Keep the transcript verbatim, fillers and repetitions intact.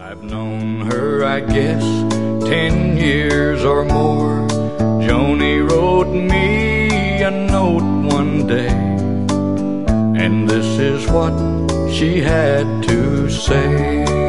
I've known her, I guess, ten years or more. Joni wrote me a note one day, and this is what she had to say.